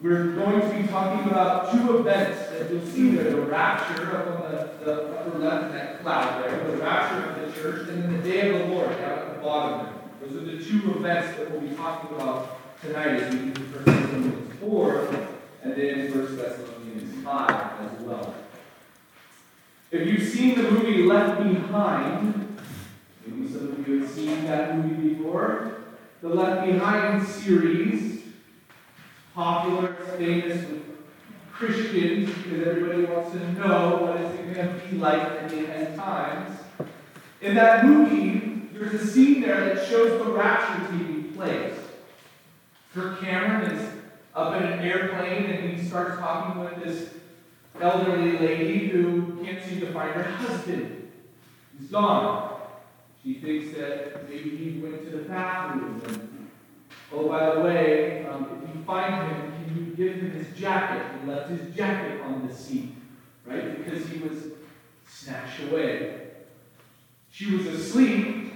We're going to be talking about two events that you'll see there. The rapture up on the upper left in that cloud there, the rapture of the church, and then the day of the Lord down at the bottom there. Those are the two events that we'll be talking about tonight as we do 1 Thessalonians 4 and then 1 Thessalonians 5 as well. If you've seen the movie Left Behind, maybe some of you have seen that movie before, the Left Behind series, popular, famous with Christians because everybody wants to know what is it going to be like in the end times. In that movie, there's a scene there that shows the rapture taking place. Kirk Cameron is up in an airplane and he starts talking with this elderly lady who can't seem to find her husband. He's gone. She thinks that maybe he went to the bathroom. And, oh, by the way, if you find him, can you give him his jacket? He left his jacket on the seat, right? Because he was snatched away. She was asleep,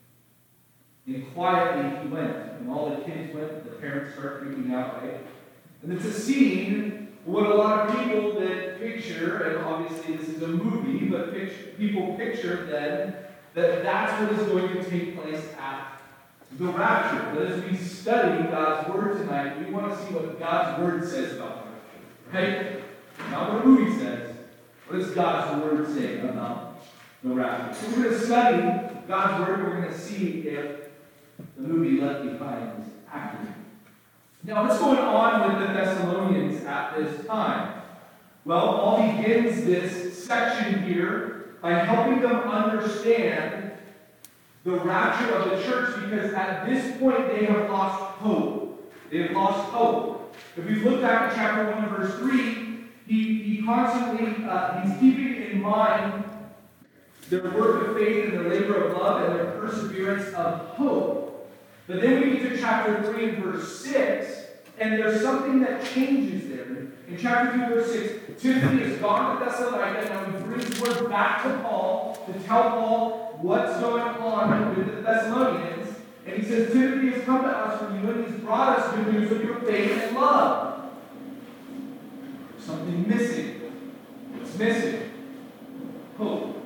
and quietly he went. And all the kids went, the parents start freaking out, right? And it's a scene, what a lot of people that picture, and obviously this is a movie, but people picture then that that's what is going to take place at the rapture. But as we study God's Word tonight, we want to see what God's Word says about the rapture. Right? Not what a movie says. What does God's Word say about the rapture? So we're going to study God's Word. We're going to see if the movie Left Behind is accurate. Now, what's going on with the Thessalonians at this time? Well, Paul begins this section here by helping them understand the rapture of the church, because at this point they have lost hope. They have lost hope. If we look back at chapter 1 and verse 3, he constantly, he's keeping in mind their work of faith and their labor of love and their perseverance of hope. But then we get to chapter 3 and verse 6, and there's something that changes there. In chapter 2, verse 6, Timothy has gone to Thessalonica, and now he brings word back to Paul to tell Paul what's going on with the Thessalonians. And he says, Timothy has come to us from you, and he's brought us good news of your faith and love. There's something missing. What's missing? Hope.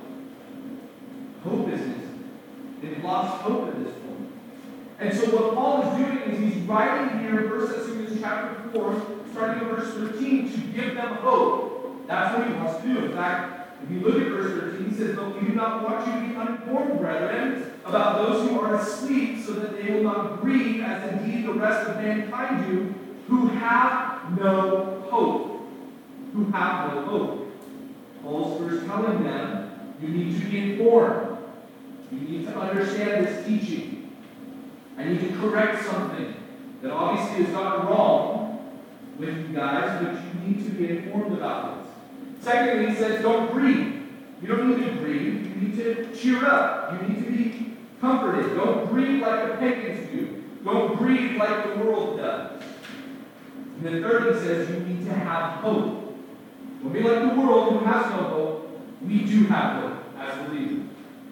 Hope is missing. They've lost hope at this point. And so what Paul is doing is he's writing here, 1 Thessalonians chapter 4, starting in verse 13, to give them hope. That's what he wants to do. In fact, if you look at verse 13, he says, "But we do not want you to be uninformed, brethren, about those who are asleep, so that they will not grieve, as indeed the rest of mankind do, who have no hope." Who have no hope. Paul's first telling them, you need to be informed. You need to understand this teaching. I need to correct something that obviously has gone wrong with you guys, but you need to be informed about this. Secondly, he says, don't grieve. You don't need to grieve. You need to cheer up. You need to be comforted. Don't grieve like the pagans do. Don't grieve like the world does. And then thirdly, he says, you need to have hope. Don't be like the world who has no hope. We do have hope as believers.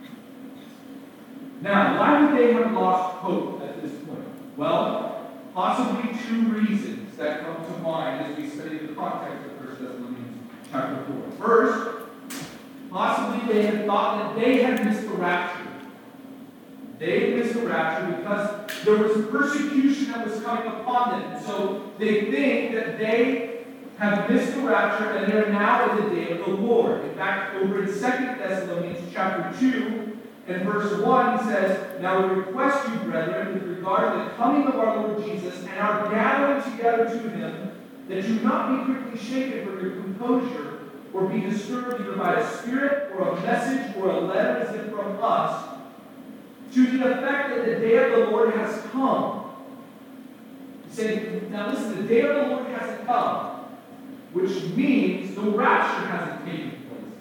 Now, why would they have lost hope at this point? Well, possibly two reasons that come to mind as we study the context of 1 Thessalonians chapter 4. First, possibly they had thought that they had missed the rapture. They missed the rapture because there was persecution that was coming upon them. So they think that they have missed the rapture and they are now in the day of the Lord. In fact, over in 2 Thessalonians chapter 2, in verse 1, he says, "Now we request you, brethren, with regard to the coming of our Lord Jesus and our gathering together to him, that you not be quickly shaken from your composure, or be disturbed either by a spirit, or a message, or a letter as if from us, to the effect that the day of the Lord has come." He's saying, now listen, the day of the Lord hasn't come, which means the rapture hasn't taken place.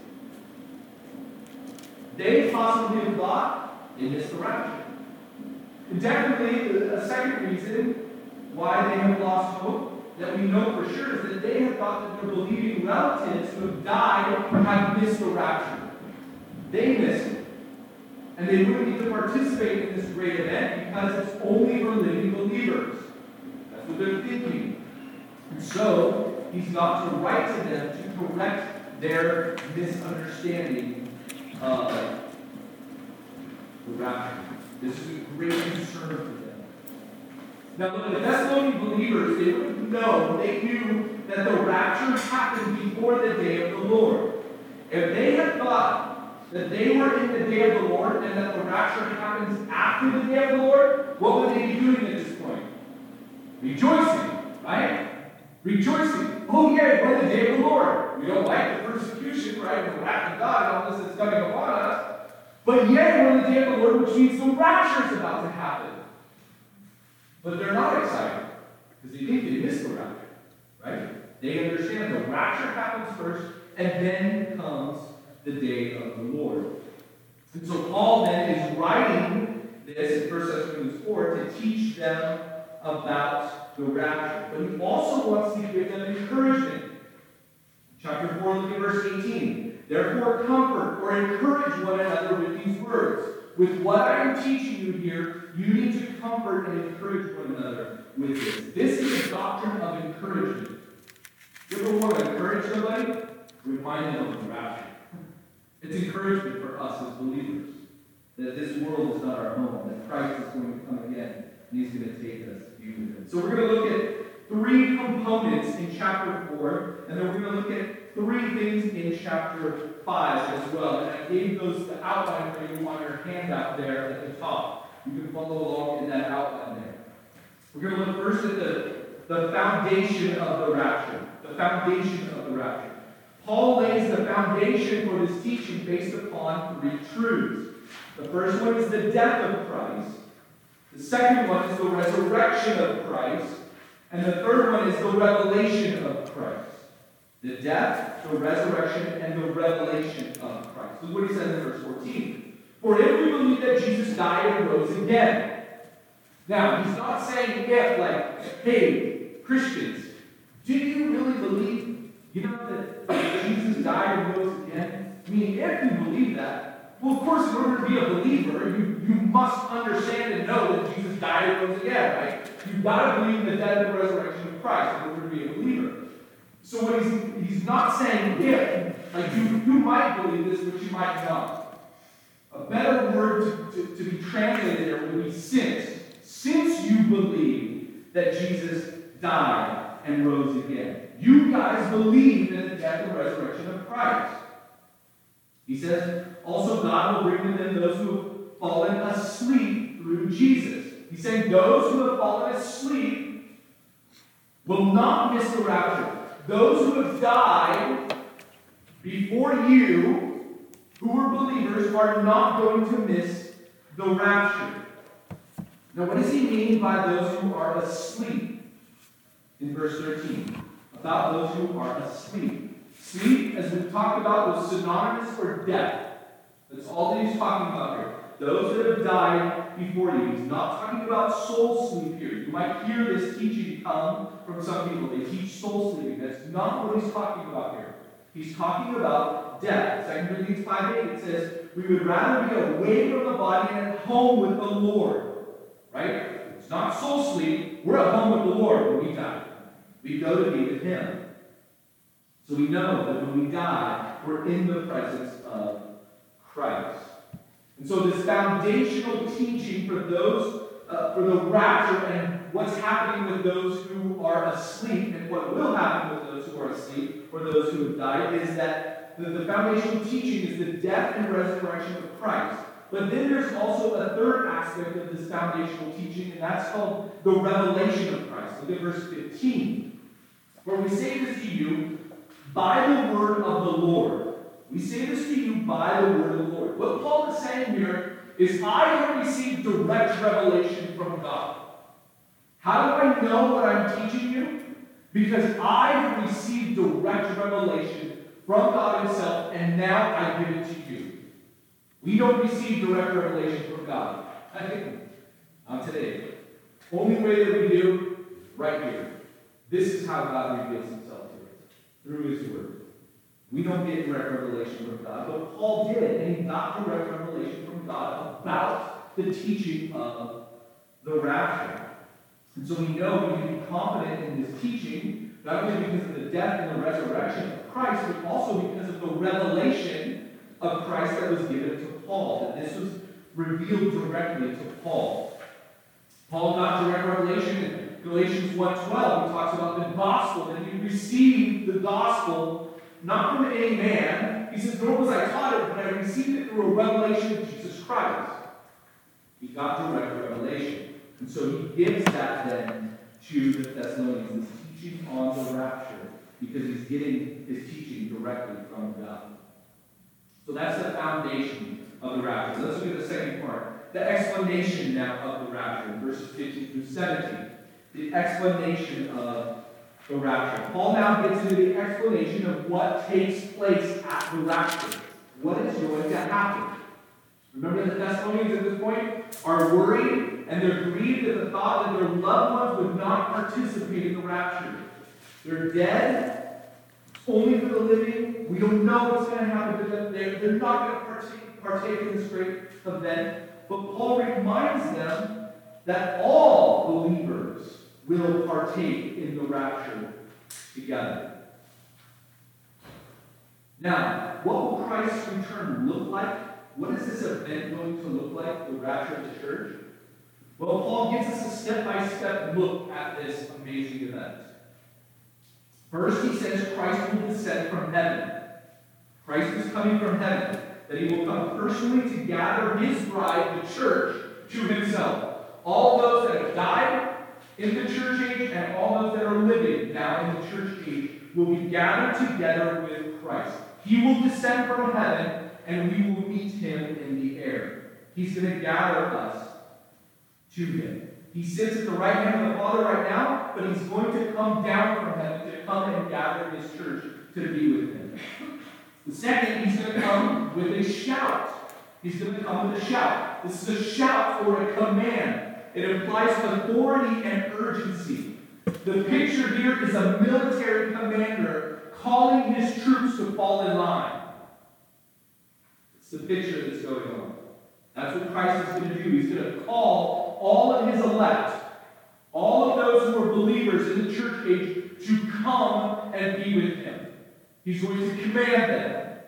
They possibly have thought they missed the rapture. And definitely, a second reason why they have lost hope, that we know for sure, is that they have thought that their believing relatives who have died have missed the rapture. They missed it. And they wouldn't need to participate in this great event because it's only for living believers. That's what they're thinking. And so he's not to write to them to correct their misunderstanding of the rapture. This is a great concern for them. Now, the Thessalonian believers, they would have known, they knew that the rapture happened before the day of the Lord. If they had thought that they were in the day of the Lord and that the rapture happens after the day of the Lord, what would they be doing at this point? Rejoicing, right? Rejoicing. Oh, yeah, we're in the day of the Lord. We don't like the persecution, right? And the wrath of God and all this that's coming upon us. But yet, we're in the day of the Lord, which means the rapture is about to happen. But they're not excited because they think they missed the rapture, right? They understand the rapture happens first, and then comes the day of the Lord. And so Paul then is writing this in 1 Thessalonians 4 to teach them about the rapture. But he also wants to give them encouragement. Chapter 4, look at verse 18. Therefore comfort or encourage one another with these words. With what I am teaching you here, you need to comfort and encourage one another with this. This is a doctrine of encouragement. You ever want to encourage somebody? Remind them of the rapture. It's encouragement for us as believers that this world is not our home, that Christ is going to come again, and he's going to take us to be with him. So we're going to look at 3 components in chapter 4, and then we're going to look at 3 things in chapter 5 as well. And I gave those the outline for you on your handout there at the top. You can follow along in that outline there. We're going to look first at the foundation of the rapture. The foundation of the rapture. Paul lays the foundation for this teaching based upon 3 truths. The first one is the death of Christ. The second one is the resurrection of Christ. And the third one is the revelation of Christ. The death, the resurrection, and the revelation of Christ. Look what he says in verse 14. For if we believe that Jesus died and rose again. Now, he's not saying if, like, hey, Christians, do you really believe, that Jesus died and rose again? I mean, if you believe that, well, of course, in order to be a believer, you must understand and know that Jesus died and rose again, right? You've got to believe in the death and resurrection of Christ in order to be a believer. So what he's not saying if, like you might believe this, but you might not. A better word to be translated there would be since. Since you believe that Jesus died and rose again. You guys believe in the death and resurrection of Christ. He says, also God will bring with him those who have fallen asleep through Jesus. He's saying those who have fallen asleep will not miss the rapture. Those who have died before you, who were believers, are not going to miss the rapture. Now, what does he mean by those who are asleep? In verse 13, about those who are asleep. Sleep, as we've talked about, was synonymous for death. That's all that he's talking about here. Those that have died before you. He's not talking about soul sleep here. You might hear this teaching come from some people. They teach soul sleeping. That's not what he's talking about here. He's talking about death. 2 Corinthians 5:8, it says, we would rather be away from the body and at home with the Lord. Right? It's not soul sleep. We're at home with the Lord when we die. We go to be with him. So we know that when we die, we're in the presence of Christ. And so this foundational teaching for those, for the rapture and what's happening with those who are asleep and what will happen with those who are asleep or those who have died is that the foundational teaching is the death and resurrection of Christ. But then there's also a third aspect of this foundational teaching, and that's called the revelation of Christ. Look at verse 15. Where we say this to you by the word of the Lord. We say this to you by the word of the Lord. What Paul is saying here is, I have received direct revelation from God. How do I know what I'm teaching you? Because I have received direct revelation from God himself, and now I give it to you. We don't receive direct revelation from God. Not today. Only way that we do, right here. This is how God reveals himself to us, through his word. We don't get direct revelation from God, but Paul did, and he got direct revelation from God about the teaching of the rapture. And so we know we can be confident in this teaching Not only because of the death and the resurrection of Christ, but also because of the revelation of Christ that was given to Paul. That this was revealed directly to Paul. Paul got direct revelation in Galatians 1:12. He talks about the gospel, that he received the gospel not from any man. He says, nor was I taught it, but I received it through a revelation of Jesus Christ. He got direct revelation. And so he gives that then to the Thessalonians, this teaching on the rapture, because he's getting his teaching directly from God. So that's the foundation of the rapture. Let's look at the second part. The explanation now of the rapture, verses 15 through 17. The explanation of the rapture. Paul now gets into the explanation of what takes place at the rapture. What is going to happen? Remember, the Thessalonians at this point are worried and they're grieved at the thought that their loved ones would not participate in the rapture. They're dead, only for the living. We don't know what's going to happen to them. They're not going to partake in this great event. But Paul reminds them that all believers will partake in the rapture together. Now, what will Christ's return look like? What is this event going to look like, the rapture of the church? Well, Paul gives us a step-by-step look at this amazing event. First, he says Christ will descend from heaven. Christ is coming from heaven, that he will come personally to gather his bride, the church, to himself. All those that have died in the church age and all those that are living now in the church age will be gathered together with Christ. He will descend from heaven and we will meet him in the air. He's going to gather us to him. He sits at the right hand of the Father right now, but he's going to come down from heaven to come and gather his church to be with him. The second, he's going to come with a shout. He's going to come with a shout. This is a shout or a command. It implies authority and urgency. The picture here is a military commander calling his troops to fall in line. It's the picture that's going on. That's what Christ is going to do. He's going to call all of his elect, all of those who are believers in the church age, to come and be with him. He's going to command them.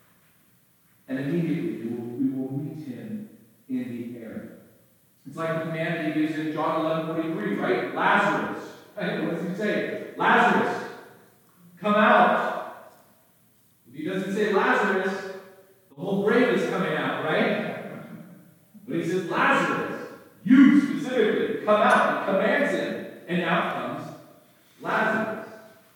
And immediately we will meet him in the air. It's like the command that he gives in John 11:43, right? Lazarus. Right? What does he say? Lazarus, come out. If he doesn't say Lazarus, the whole grave is coming out, right? But he says, Lazarus, you specifically, come out. He commands him, and out comes Lazarus.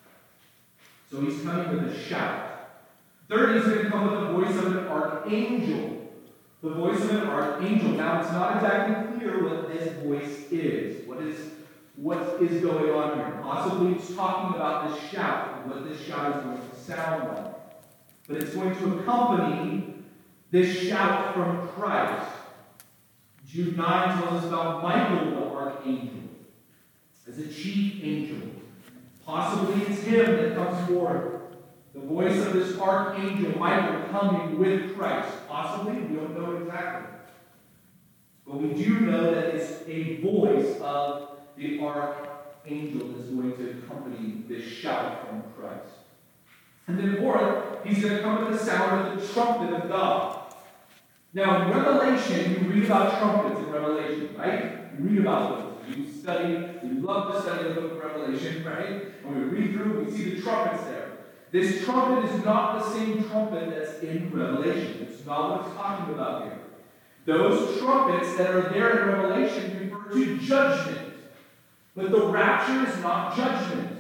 So he's coming with a shout. Third, he's going to come with the voice of an archangel. The voice of an archangel. Now, it's not exactly clear what this voice is. What is going on here? Possibly it's talking about this shout, and what this shout is going to sound like. But it's going to accompany this shout from Christ. Jude 9 tells us about Michael, the archangel, as a chief angel. Possibly it's him that comes forth. The voice of this archangel, Michael, coming with Christ. Possibly, we don't know exactly. But we do know that it's a voice of the archangel that's going to accompany this shout from Christ. And then fourth, he's going to come with the sound of the trumpet of God. Now, in Revelation, you read about trumpets in Revelation, right? You read about those. You study, we love to study the book of Revelation, right? When we read through, we see the trumpets there. This trumpet is not the same trumpet that's in Revelation. It's not what it's talking about here. Those trumpets that are there in Revelation refer to judgment. But the rapture is not judgment.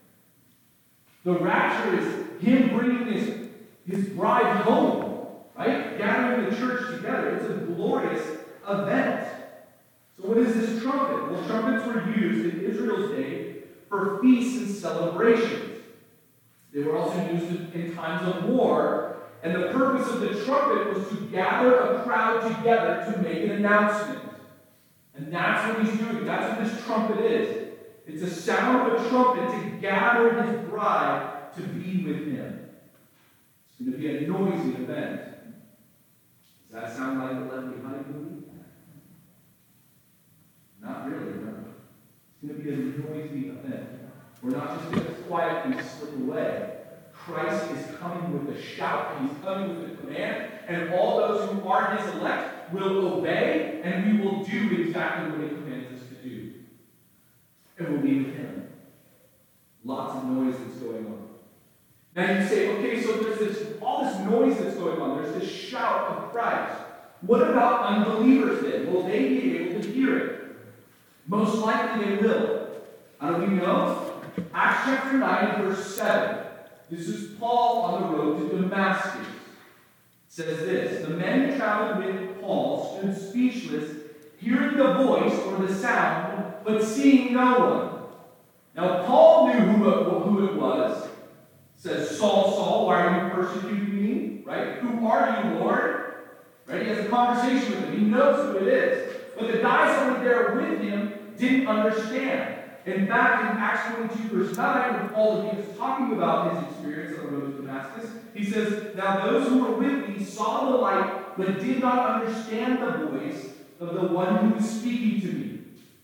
The rapture is him bringing his bride home. Right? Gathering the church together. It's a glorious event. So what is this trumpet? Well, trumpets were used in Israel's day for feasts and celebrations. They were also used in times of war. And the purpose of the trumpet was to gather a crowd together to make an announcement. And that's what he's doing. That's what this trumpet is. It's a sound of a trumpet to gather his bride to be with him. It's going to be a noisy event. Does that sound like the Left Behind movie? Not really, no. It's going to be a noisy event We're not just going to quietly slip away. Christ is coming with a shout, and he's coming with a command, and all those who are his elect will obey, and we will do exactly what he commands us to do. And we'll be with him. Lots of noise that's going on. Now you say, okay, so there's all this noise that's going on. There's this shout of Christ. What about unbelievers then? Will they be able to hear it? Most likely they will. How do we know? Acts chapter 9, verse 7. This is Paul on the road to Damascus. It says this: the men who traveled with Paul stood speechless, hearing the voice or the sound, but seeing no one. Now Paul knew who it was. It says, Saul, Saul, why are you persecuting me? Right? Who are you, Lord? Right? He has a conversation with him. He knows who it is. But the guys that were there with him didn't understand. In fact, in Acts 22, verse 9, when Paul is talking about his experience on the road to Damascus, he says, now those who were with me saw the light, but did not understand the voice of the one who was speaking to me.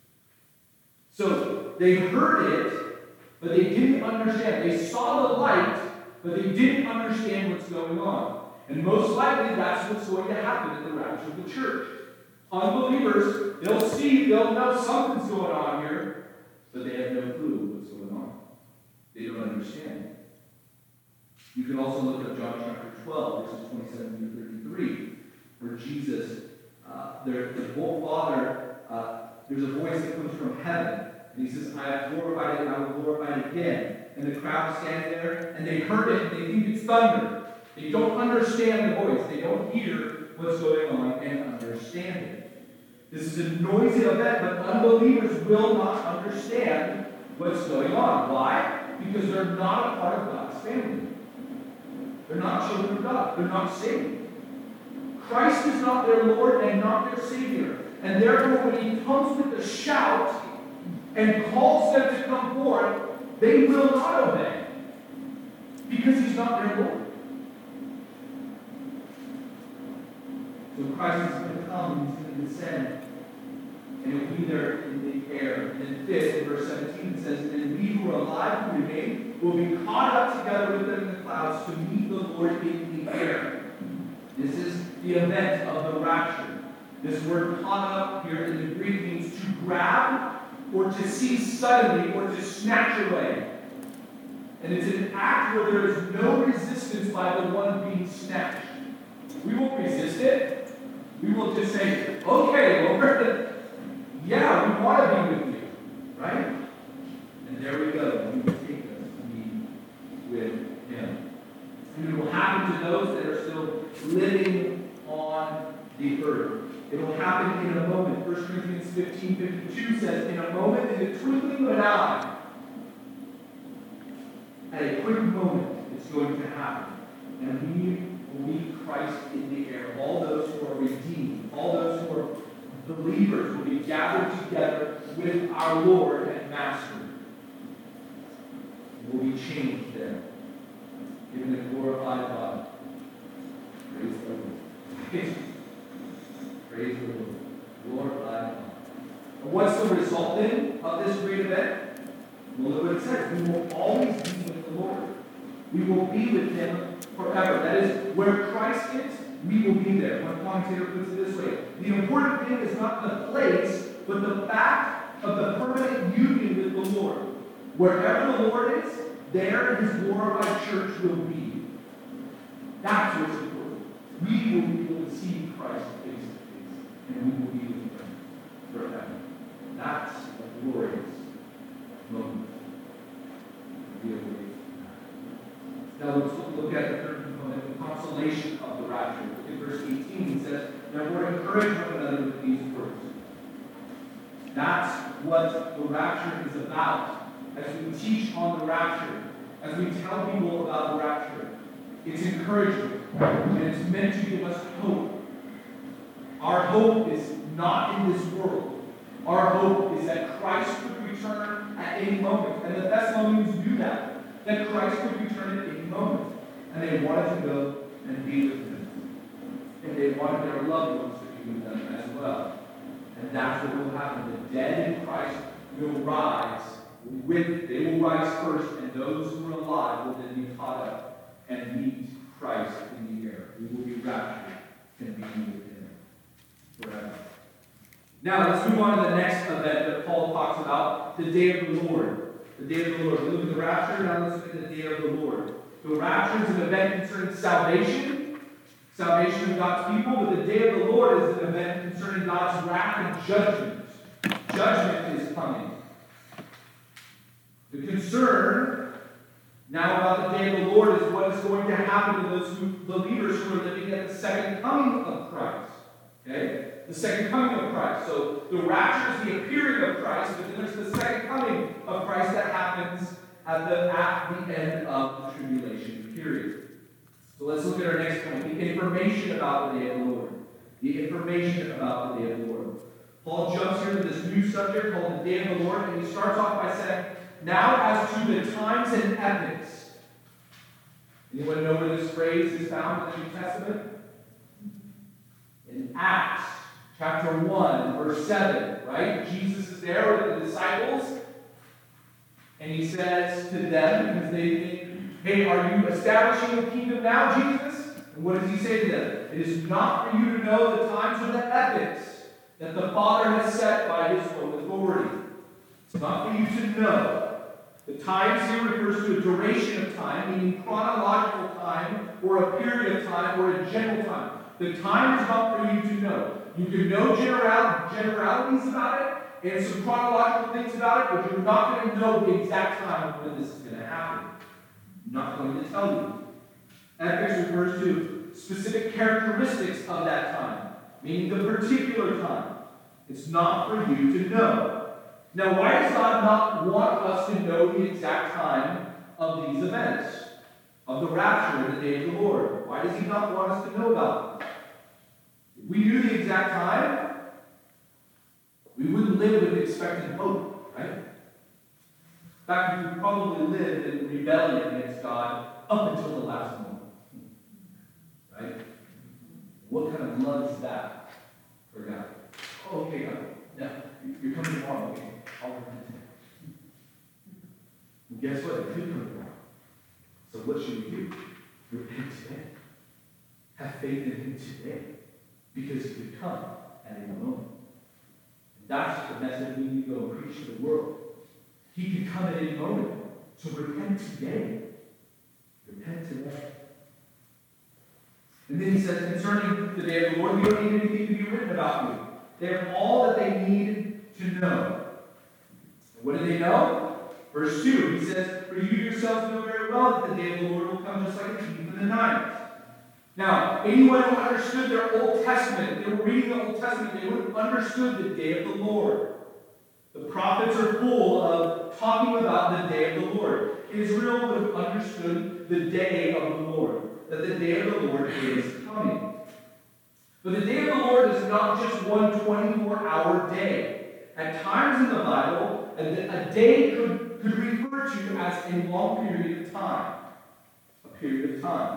So they heard it, but they didn't understand. They saw the light, but they didn't understand what's going on. And most likely that's what's going to happen at the rapture of the church. Unbelievers, they'll know something's going on here, but they have no clue what's going on. They don't understand. You can also look at John chapter 12, verses 27 to 33, where Jesus, the whole Father, there's a voice that comes from heaven, and he says, I have glorified it, and I will glorify it again. And the crowd stands there, and they heard it, and they think it's thunder. They don't understand the voice. They don't hear what's going on and understand it. This is a noisy event, but unbelievers will not understand what's going on. Why? Because they're not a part of God's family. They're not children of God. They're not saved. Christ is not their Lord and not their Savior. And therefore, when he comes with a shout and calls them to come forth, they will not obey. Because he's not their Lord. So Christ is going to come, he's going to descend, and he'll be there in the air. And then fifth, in verse 17, it says, and we who are alive who remain will be caught up together with them in the clouds to meet the Lord in the air. This is the event of the rapture. This word caught up here in the Greek means to grab or to seize suddenly or to snatch away. And it's an act where there is no resistance by the one being snatched. We won't resist it. We will just say, okay, Lord, yeah, we want to be with you, right? And there we go. He will take us to be with him. And it will happen to those that are still living on the earth. It will happen in a moment. 1 Corinthians 15:52 says, in a moment, in the twinkling of an eye, at a quick moment, it's going to happen. And we will meet Christ in the air. All those who are redeemed, all those who are believers will be gathered together with our Lord and Master. Will be changed there, given a glorified body. Praise the Lord. Praise the Lord. Glorified body. And what's the result then of this great event? Well, look what it says. We will always be with the Lord. We will be with him forever. That is, where Christ is, we will be there. One commentator puts it this way: the important thing is not the place, but the fact of the permanent union with the Lord. Wherever the Lord is, there his glorified church will be. That's what's important. We will be able to see Christ face to face, and we will be with him forever. That's a glorious moment. Now let's look at the third component, the consolation of the rapture. In verse 18, he says, therefore encourage one another with these words. That's what the rapture is about. As we teach on the rapture, as we tell people about the rapture, it's encouragement, and it's meant to give us hope. Our hope is not in this world. Our hope is that Christ could return at any moment. And the Thessalonians knew that Christ could return at any moment. And they wanted to go and be with him. And they wanted their loved ones to be with them as well. And that's what will happen. The dead in Christ will rise They will rise first, and those who are alive will then be caught up and meet Christ in the air. We will be raptured and be with him forever. Now, let's move on to the next event that Paul talks about, the day of the Lord. The day of the Lord. We look at the rapture, now let's look at the day of the Lord. The rapture is an event concerning salvation of God's people, but the day of the Lord is an event concerning God's wrath and judgment. Judgment is coming. The concern now about the day of the Lord is what is going to happen to those believers who are living at the second coming of Christ. Okay? The second coming of Christ. So the rapture is the appearing of Christ, but then there's the second coming of Christ that happens at the end of the tribulation period. So let's look at our next point, the information about the day of the Lord. The information about the day of the Lord. Paul jumps here to this new subject called the day of the Lord, and he starts off by saying, now as to the times and epochs. Anyone know where this phrase is found in the New Testament? In Acts chapter 1, verse 7, right? Jesus is there with the disciples, and he says to them, because they think, hey, are you establishing a kingdom now, Jesus? And what does he say to them? It is not for you to know the times or the epochs that the Father has set by his own authority. It's not for you to know. The times here refers to a duration of time, meaning chronological time, or a period of time, or a general time. The time is not for you to know. You can know generalities about it, and some chronological things about it, but you're not going to know the exact time when this is going to happen. I'm not going to tell you. Epochs refers to specific characteristics of that time, meaning the particular time. It's not for you to know. Now, why does God not want us to know the exact time of these events, of the rapture and the day of the Lord? Why does he not want us to know about them? If we knew the exact time, we wouldn't live with expectant hope, right? In fact, we would probably live in rebellion against God up until the last moment. Right? What kind of love is that for God? Oh, okay, God. No, you're coming tomorrow. Okay, I'll repent today. And guess what? It could come tomorrow. So what should we do? Repent today. Have faith in him today. Because he could come at any moment. And that's the message we need to go and preach to the world. He could come at any moment. So repent today. Repent today. And then he says, concerning the day of the Lord, we don't need anything to be written about you. They have all that they need to know. And what do they know? Verse 2, he says, for you yourselves know very well that the day of the Lord will come just like a thief in the night. Now, anyone who understood their Old Testament, if they were reading the Old Testament, they would have understood the day of the Lord. The prophets are full of talking about the day of the Lord. Israel would have understood the day of the Lord, that the day of the Lord is coming. But the day of the Lord is not just one 24-hour day. At times in the Bible, a day could refer to as a long period of time. A period of time.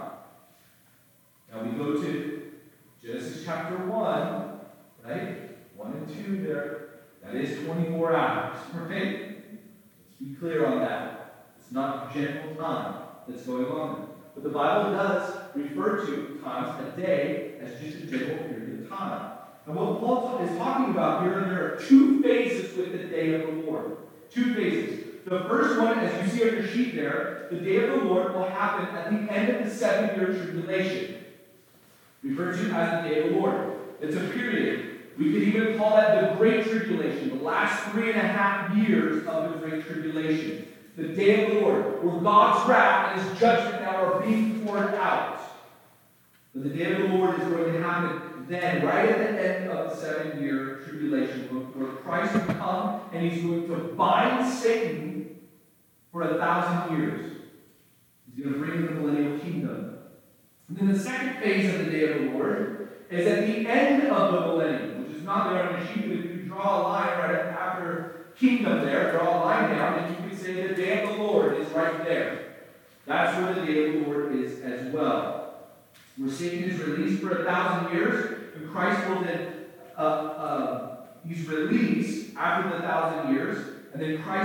Now we go to Genesis chapter 1, right? 1 and 2 there. That is 24 hours, right? Let's be clear on that. It's not general time that's going on there. But the Bible does refer to times a day as just a general period of time. And what Paul is talking about here, there are two phases with the day of the Lord. Two phases. The first one, as you see on your sheet there, the day of the Lord will happen at the end of the 7-year tribulation. Referred to as the day of the Lord. It's a period. We could even call that the Great Tribulation, the last 3.5 years of the Great Tribulation. The day of the Lord, where God's wrath and his judgment now are being poured out. But the day of the Lord is going to happen then, right at the end of the 7-year tribulation, where Christ will come and he's going to bind Satan for 1,000 years. He's going to bring in the millennial kingdom. And then the second phase of the day of the Lord is at the end of the millennium, which is not there on the sheet, but if you draw a line right after kingdom there, draw a line down, and you can say the day of the Lord is right there. That's where the day of the Lord is as well. Where Satan is released for 1,000 years, and Christ will then, he's released after the 1,000 years, and then Christ will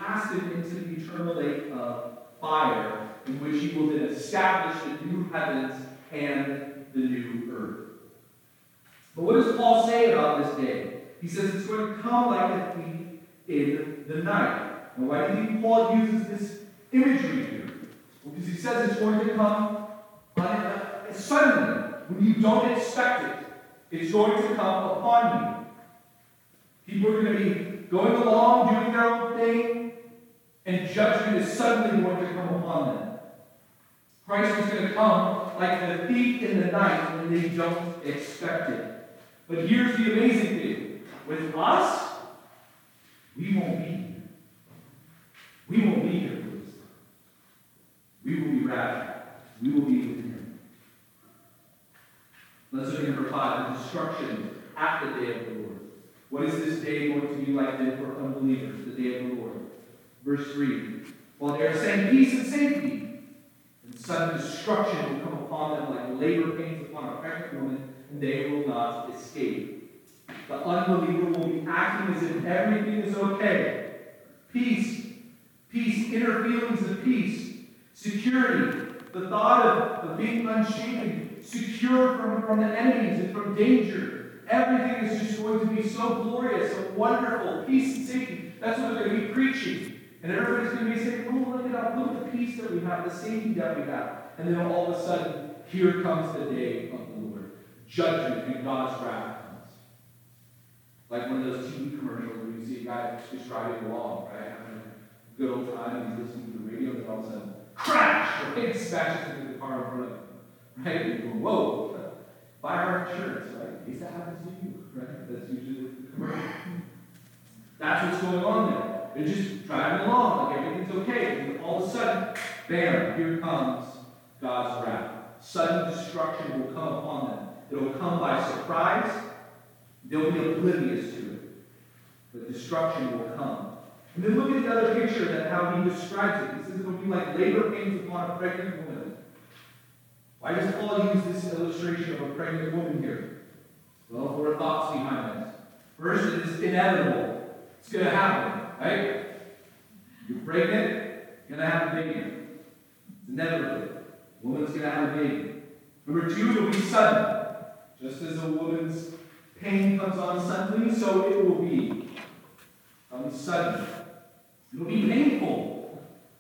cast him into the eternal lake of fire, in which he will then establish the new heavens and the new earth. But what does Paul say about this day? He says it's going to come like a thief in the night. And why do you think Paul uses this imagery here? Well, because he says it's going to come suddenly, when you don't expect it. It's going to come upon you. People are going to be going along, doing their own thing, and judgment is suddenly going to come upon them. Christ is going to come like a thief in the night when they don't expect it. But here's the amazing thing. With us, we won't be here. We won't be here for this time. We will be raptured. We will be with him. Let's look at number 5, the destruction at the day of the Lord. What is this day going to be like then for unbelievers, the day of the Lord? Verse 3. While they are saying peace and safety, and sudden destruction will come upon them like labor pains upon a pregnant woman, and they will not escape. The unbeliever will be acting as if everything is okay. Peace, inner feelings of peace, security, the thought of being unshaken, secure from the enemies and from danger. Everything is just going to be so glorious, so wonderful, peace and safety. That's what they're going to be preaching. And everybody's going to be saying, oh, look at the peace that we have, the safety that we have. And then all of a sudden, here comes the day of the Lord. Judgment and God's wrath comes. Like one of those TV commercials where you see a guy just driving along, right? Having a good old time, and he's listening to the radio, and then all of a sudden, crash! Or he smashes into the car in front of him. Right? And you go, whoa! Buy our insurance, right? In case that happens to you, right? That's usually the commercial. That's what's going on there. They're just driving along, like everything's okay. And all of a sudden, bam, here comes God's wrath. Sudden destruction will come upon them. It will come by surprise. They'll be oblivious to it. But destruction will come. And then look at the other picture, that how he describes it. He says it will be like labor pains upon a pregnant woman. Why does Paul use this illustration of a pregnant woman here? Well, there are thoughts behind this. First, it is inevitable. It's going to happen, right? You're pregnant, you're going to have a baby. It's inevitable. A woman's going to have a baby. Number 2, it'll be sudden. Just as a woman's pain comes on suddenly, so it will be. It'll be sudden. It'll be painful.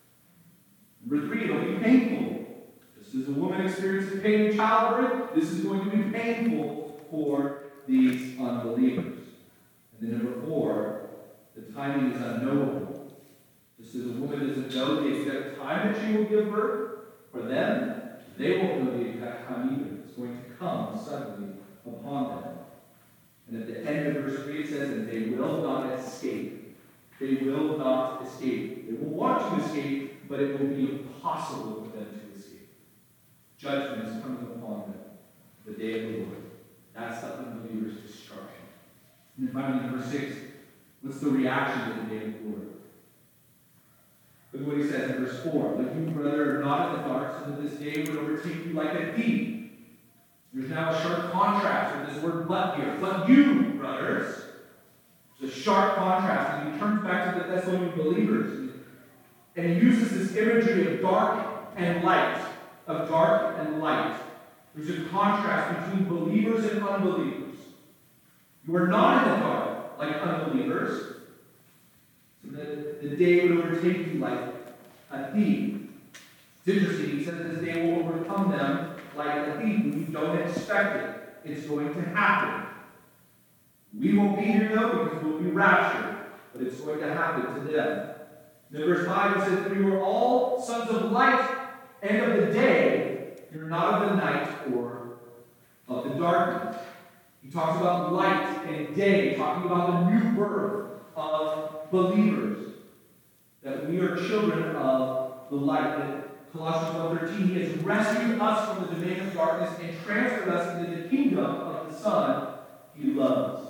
Number 3, it'll be painful. Just as a woman experiences pain in childbirth, this is going to be painful for these unbelievers. And then number 4, the timing is unknowable. Just as a woman doesn't know the exact time that she will give birth, for them, they won't know the exact time either. It's going to come suddenly upon them. And at the end of verse 3 it says, and they will not escape. They will not escape. They will want to escape, but it will be impossible for them to escape. Judgment is coming upon them, the day of the Lord. That's the unbeliever's destruction. And then finally, number 6, what's the reaction to the day of the Lord? Look at what he says in verse 4. Like you, brother, are not in the dark, so that this day would overtake you like a thief. There's now a sharp contrast with this word but here. But you, brothers. There's a sharp contrast. And he turns back to the Thessalonian believers. And he uses this imagery of dark and light. Of dark and light. There's a contrast between believers and unbelievers. You are not in the dark like unbelievers. So that the day would overtake you like a thief. It's interesting. He says this day will overcome them like a thief when you don't expect it. It's going to happen. We won't be here though because we'll be raptured. But it's going to happen to them. In verse 5 it says, we were all sons of light and of the day. You're not of the night or of the darkness. He talks about light and day, talking about the new birth of believers. That we are children of the light. That Colossians 1:13, he has rescued us from the domain of darkness and transferred us into the kingdom of the Son he loves.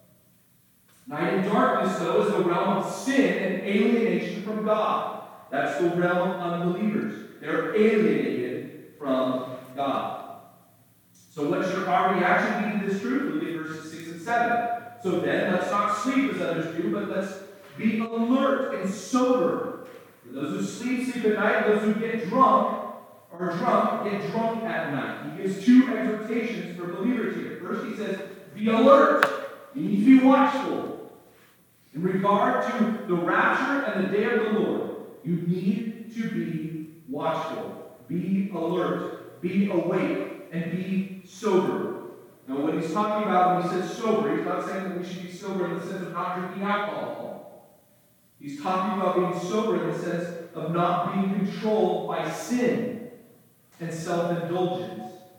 Night and darkness, though, is the realm of sin and alienation from God. That's the realm of unbelievers. They're alienated from God. So what should our reaction be to this truth? Look at verses 6 and 7. So then, let's not sleep as others do, but let's Be alert and sober. For those who sleep, sleep at night. Those who get drunk, get drunk at night. He gives two exhortations for believers here. First, he says, be alert. You need to be watchful. In regard to the rapture and the day of the Lord, you need to be watchful. Be alert. Be awake. And be sober. Now, what he's talking about when he says sober, he's not saying that we should be sober in the sense of not drinking alcohol. He's talking about being sober in the sense of not being controlled by sin and self-indulgence.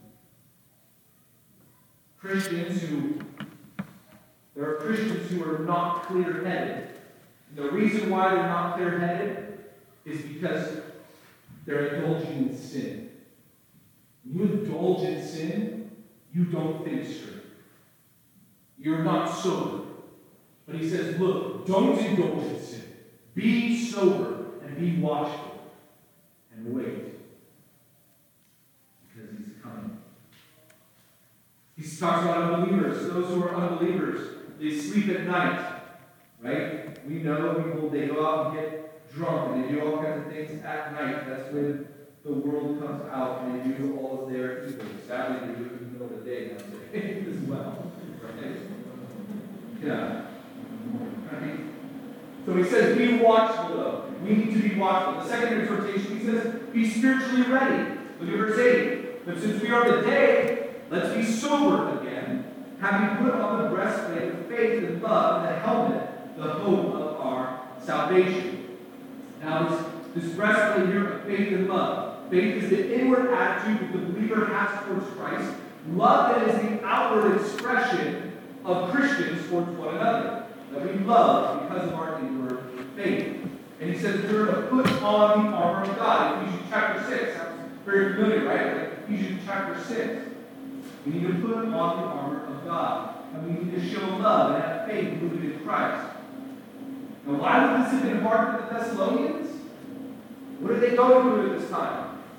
There are Christians who are not clear-headed. And the reason why they're not clear-headed is because they're indulging in sin. When you indulge in sin, you don't think straight. You're not sober. But he says, look, don't indulge in sin. Be sober and be watchful. And wait. Because he's coming. He talks about unbelievers. Those who are unbelievers, they sleep at night. Right? We know people, they go out and get drunk and they do all kinds of things at night. That's when the world comes out and they do all of their evil. Sadly, they do it in the middle of the day nowadays as well. Right? Yeah. Right? So he says, be watchful though. We need to be watchful. The second exhortation, he says, be spiritually ready. Look at verse 8. But since we are today, let's be sober again, having put on the breastplate of faith and love, and the helmet, the hope of our salvation. Now, this breastplate here of faith and love. Faith is the inward attitude that the believer has towards Christ. Love that is the outward expression of Christians towards one another. That we love because of our inward faith. And he says we're to put on the armor of God. Ephesians chapter 6. Sounds very familiar, right? Like Ephesians chapter 6. We need to put on the armor of God. And we need to show love and have faith rooted in Christ. Now, why would this have been hard for the Thessalonians? What are they going through at this time?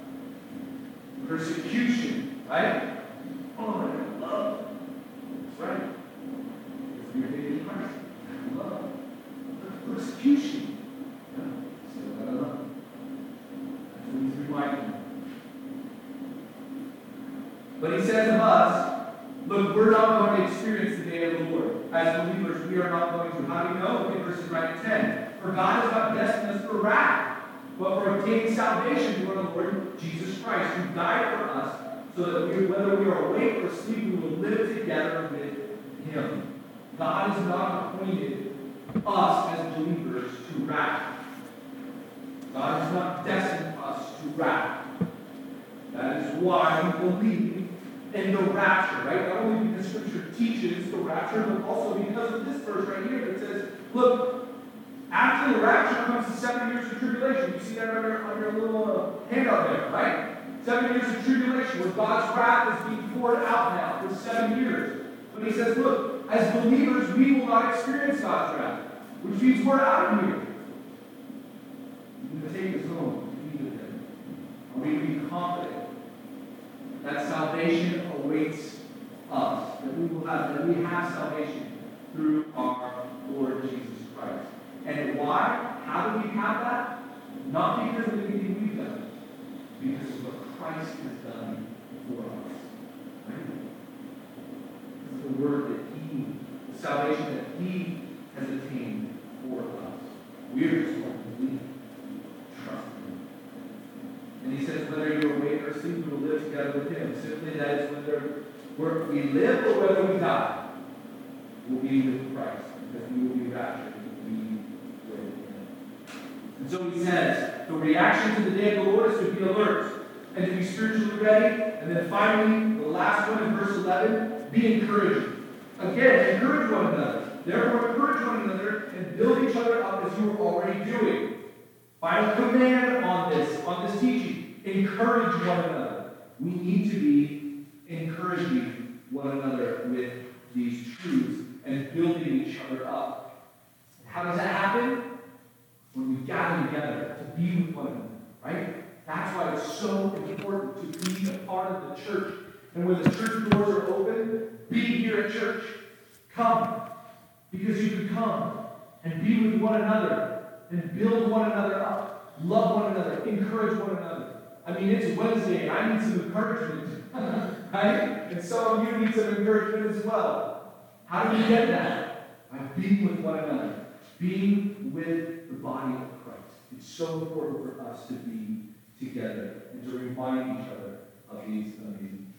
Persecution, right? Honor and love. That's right. If you're in Christ, love. Persecution. Yeah. Still gotta love. That's what he's reminding them. But he says of us, look, we're not going to experience the day of the Lord. As believers, we are not going to. How do you know? Look at verses 9 and 10. For God has not destined us for wrath, but for obtaining salvation through our Lord Jesus Christ, who died for us, so that whether we are awake or asleep, we will live together with him. God has not appointed us as believers to wrath. God has not destined us to wrath. That is why we believe in the rapture, right? Not only because Scripture teaches the rapture, but also because of this verse right here that says, look, after the rapture comes the 7 years of tribulation. You see that on your little handout there, right? 7 years of tribulation, where God's wrath is being poured out now for 7 years. But he says, look, as believers, we will not experience God's wrath, which means we're out of here. He's going to take us home to be with him. And we can be confident that salvation awaits us, that we have salvation through our Lord Jesus Christ. And why? How do we have that? Not because of anything we've done, because of what Christ has done for us. Right? This is the word that the salvation that he has attained for us. We are just going to believe, trust him. And he says, whether you're awake or asleep, we will live together with him. Simply that is whether we live or whether we die, we'll be with Christ, because we will be raptured. And so he says, the reaction to the day of the Lord is to be alert and to be spiritually ready. And then finally, the last one in verse 11, be encouraging. Again, encourage one another. Therefore, encourage one another and build each other up as you are already doing. Final command on this teaching. Encourage one another. We need to be encouraging one another with these truths and building each other up. How does that happen? When we gather together to be with one another, right? That's why it's so important to be a part of the church. And when the church doors are open, be here at church. Come. Because you can come. and be with one another, and build one another up, love one another, encourage one another. I mean, it's Wednesday, and I need some encouragement, right? And some of you need some encouragement as well. How do we get that? By being with one another, being with the body of Christ. It's so important for us to be together and to remind each other of these amazing